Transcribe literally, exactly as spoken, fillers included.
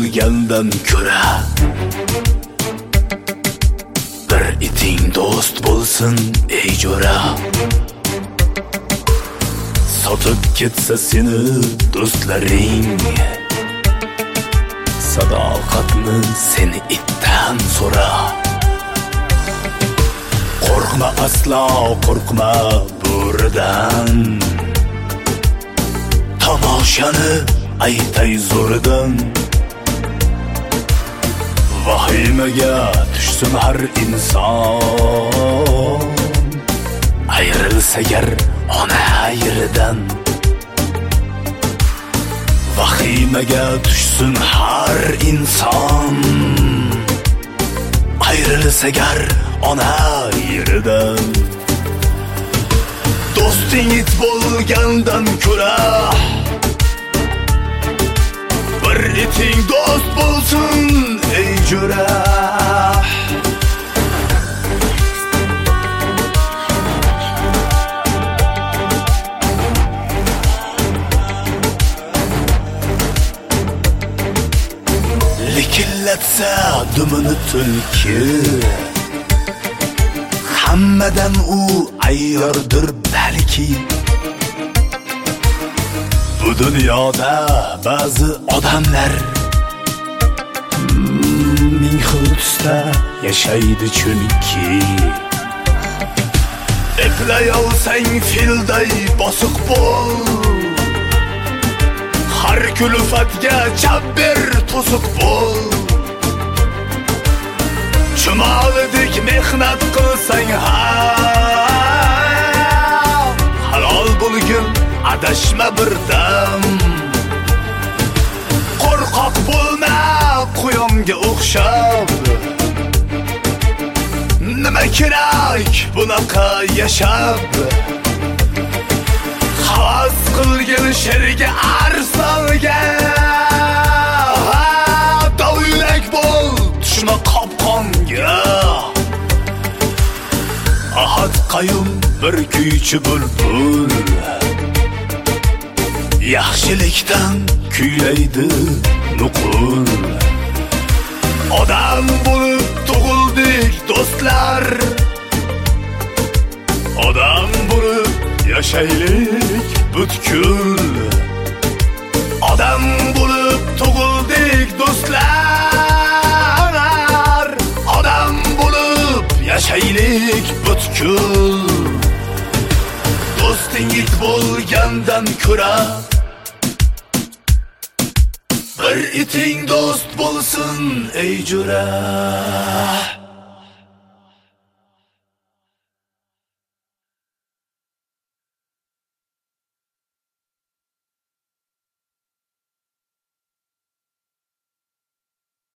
bo'lgandan ko'ra bir iting do'st bo'lsin ey jo'ra. Sotib ketsa seni do'stlaring, sadoqatni seni itdan so'ra. Qo'rqma aslo, qo'rqma bo'ridan, tomoshani aytay zo'ridan. Vahimaga tushsin har inson, ayrilsa gar ona yeridan. Vahimaga tushsin har inson, ayrilsa gar ona yeridan. Do'sting it bo'lgandan ko'ra bir iting do'st bo'lsin ey jo'ra. Likillatsa dumini tulki, hammadan u ayyordir balki. Bu dunyoda ba'zi odamlar ming xil tusda yashaydi chunki. Eplay olsang filday bosiq bo'l, har kulfatga jabber to'siq bo'l. Chumolidek mehnat qilsang ham halol bo'lgin, adashma birdam. Qo'rqoq bo'lma quyonga o'xshab, nima kerak bunaqa yashab. Havas qilgin sherga arzonga, dovyurak bo'l tushma qopqonga. Ahad qayyum bir kuychi bulbul, yaxshilikdan kuylaydi nuqul. Odam bo'lib tug'ildik do'stlar, odam bo'lib yashaylik butkul. Odam bo'lib tug'ildik do'stlar, odam bo'lib yashaylik butkul. Do'sting it bo'lgandan ko'ra bir iting do'st bo'lsin ey jo'ra.